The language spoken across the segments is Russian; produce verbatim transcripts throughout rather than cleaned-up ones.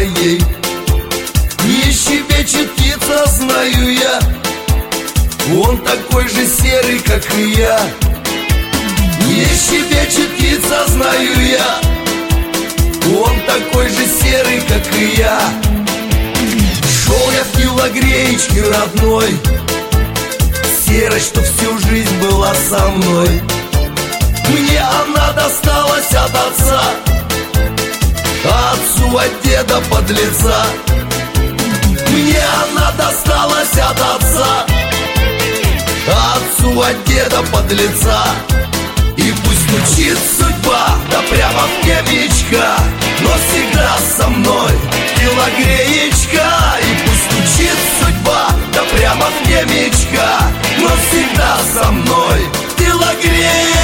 моей не щебечет птица, знаю я. Он такой же серый, как и я. Не щебечет птица, знаю я. Он такой же серый, как и я. Шел я в телогреечке родной, серой, что всю жизнь была со мной. Мне она досталась от отца, а отцу от деда подлеца. Мне она досталась от отца, а отцу от деда подлеца. И пусть стучит судьба, да прямо в темечко, но всегда со мной телогреечка. И пусть стучит судьба, да прямо в темечко, но всегда со мной телогреечка.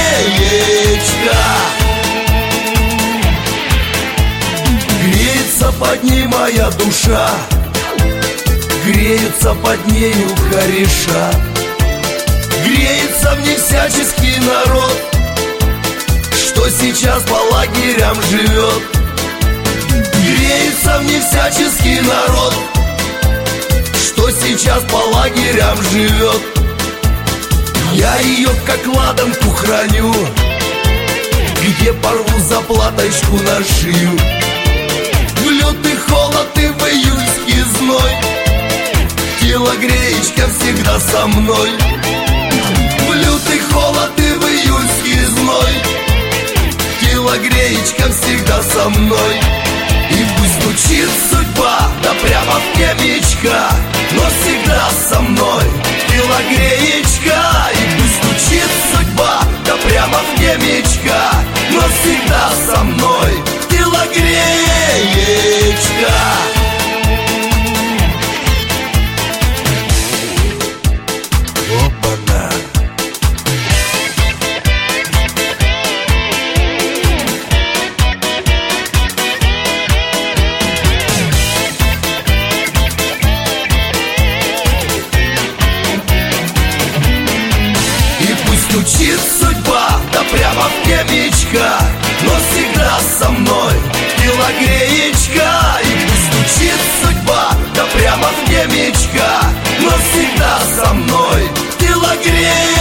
Греется под ней моя душа, греются под нею кореша. Греется в ней всяческий народ, что сейчас по лагерям живет. Греется в ней всяческий народ, что сейчас по лагерям живет. Я ее как ладанку храню, где порву заплаточку на шию. В лютый холод и в июльский зной телогреечка всегда со мной. В лютый холод и в июльский зной телогреечка всегда со мной. И пусть стучит судьба, да прямо в темечко, но всегда со мной телогреечка. И пусть стучит судьба, да прямо в темечко, но всегда со мной телогреечка. Опа-на! Стучит судьба, да прямо в темечко, но всегда со мной телогреечка. И пусть стучит судьба, да прямо в темечко, но всегда со мной телогреечка.